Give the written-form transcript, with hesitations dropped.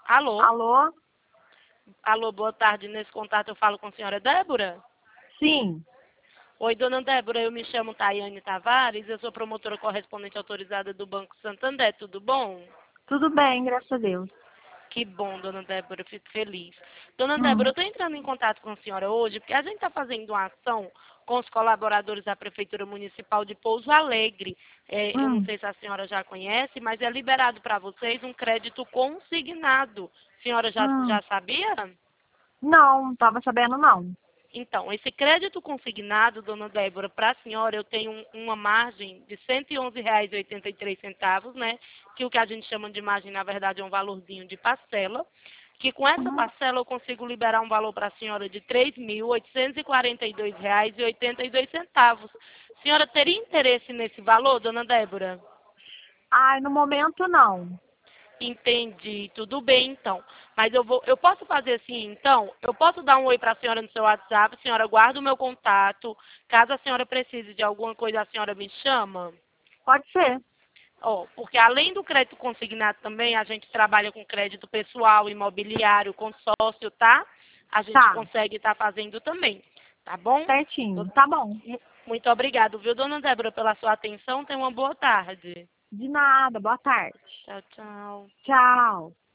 Alô? Alô? Alô, boa tarde. Nesse contato eu falo com a senhora Débora? Sim. Oi, dona Débora, eu me chamo Tayane Tavares, eu sou promotora correspondente autorizada do Banco Santander, tudo bom? Tudo bem, graças a Deus. Que bom, dona Débora, eu fico feliz. Dona Débora, eu Hum, estou entrando em contato com a senhora hoje porque a gente está fazendo uma ação com os colaboradores da Prefeitura Municipal de Pouso Alegre. Eu não hum. sei se a senhora já conhece, mas é liberado para vocês um crédito consignado. A senhora já Hum. sabia? Não estava sabendo não. Então, esse crédito consignado, dona Débora, para a senhora eu tenho uma margem de R$ 111,83, né? Que o que a gente chama de margem, na verdade, é um valorzinho de parcela. Que com essa Uhum. parcela eu consigo liberar um valor para a senhora de R$ 3.842,82. A senhora teria interesse nesse valor, dona Débora? Ai, no momento não. Entendi, tudo bem então. Mas eu posso fazer assim então? Eu posso dar um oi para a senhora no seu WhatsApp, a senhora guarda o meu contato. Caso a senhora precise de alguma coisa, a senhora me chama. Pode ser. Ó, porque além do crédito consignado também, a gente trabalha com crédito pessoal, imobiliário, consórcio, tá? A gente Tá, consegue estar fazendo também, tá bom? certinho. Do- Tá bom. Muito obrigado, viu, dona Débora, pela sua atenção. Tenha uma boa tarde. De nada. Boa tarde. Tchau, tchau. Tchau.